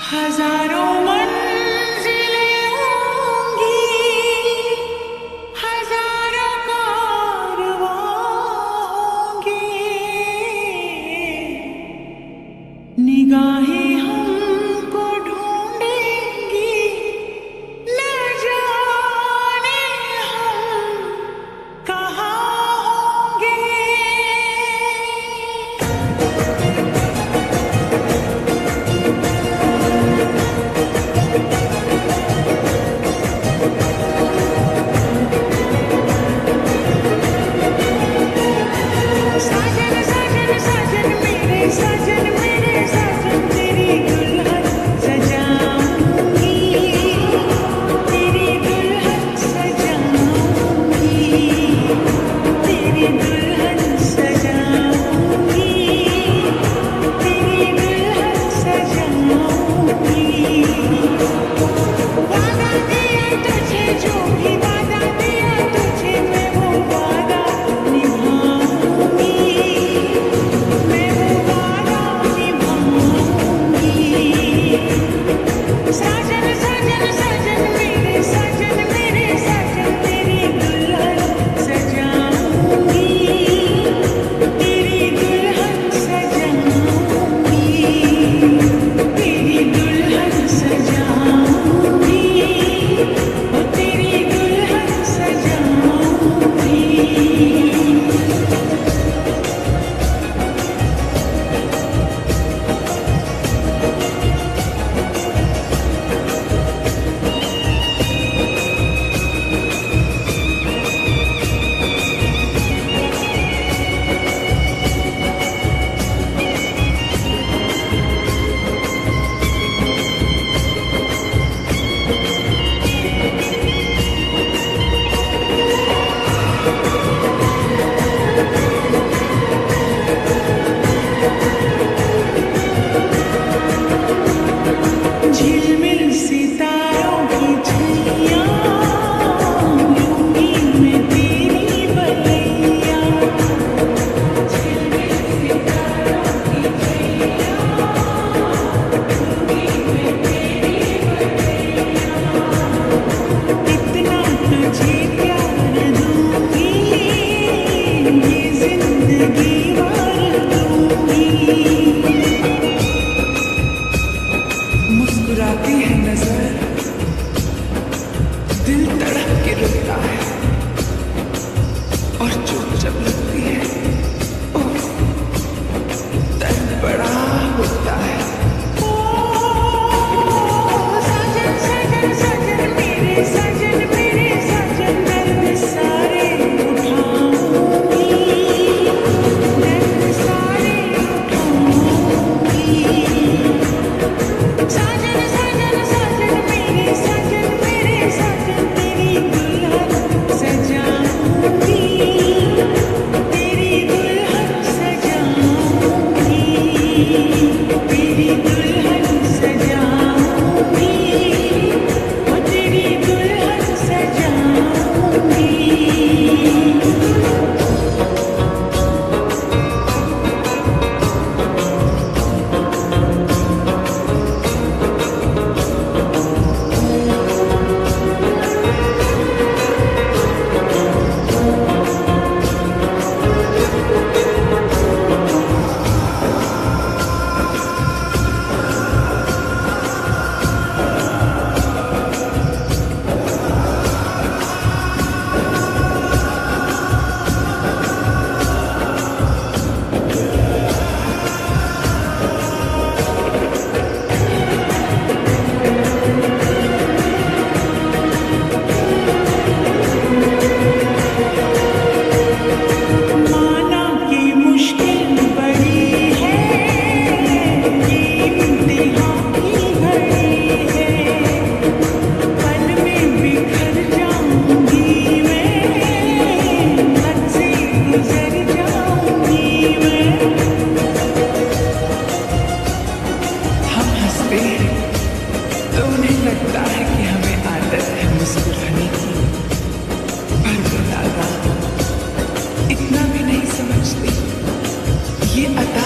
हजारों मंजिलें होंगी, हजारों कारवां होंगे, निगाहें हमको ढूंढेंगी, न जाने हम कहाँ होंगे। मुस्कुराती है नजर, दिल तड़प के रुकता है, और चोट जब लगती है ओह, दर्द बड़ा होता है। साजन साजन साजन मेरे साजन दर्द सारे उठाऊंगी, दर्द सारे उठाऊंगी। साजन साजन साजन मेरे साजन तेरी दुल्हन सजाऊंगी, तेरी दुल्हन सजाऊंगी, तेरी दुल्हन सजाऊंगी, ओ तेरी दुल्हन सजाऊंगी। तो उन्हें लगता है कि हमें आदत है मुस्कुराने की, पर वो दादा इतना भी नहीं समझते ये